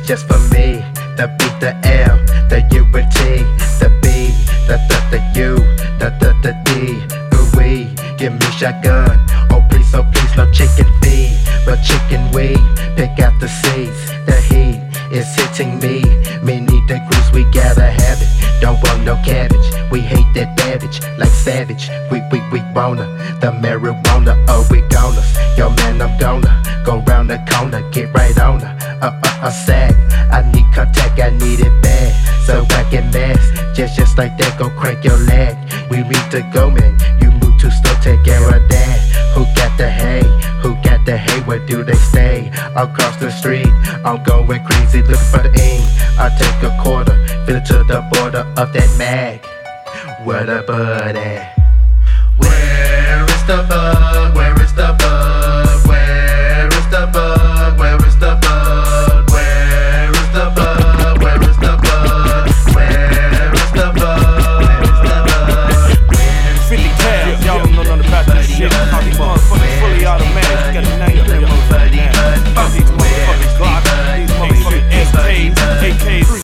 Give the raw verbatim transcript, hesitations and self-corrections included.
just for me. The B, the L, the U and T, the B, the the the U, the the the D. Ooh wee, give me shotgun. Oh please, oh please, no chicken feed, but chicken weed. Pick out the seeds, the heat is hitting me. Me need the grease, we gotta have it. Don't want no cabbage, we hate that babbage. Like savage, we we we wanna the marijuana. Oh we gonna, yo man I'm gonna go round the corner, get right on her. Uh uh uh sag, I need contact, I need it bad, so I can mask. Just just like that, go crank your leg. We need to go man, you move too slow, take care of that. Who got the hay? Who got the hay? Where do they stay? Across the street, I'm going crazy looking for the ink. I take a quarter, fill it to the border of that mag. Where the bud at? Where is the bud?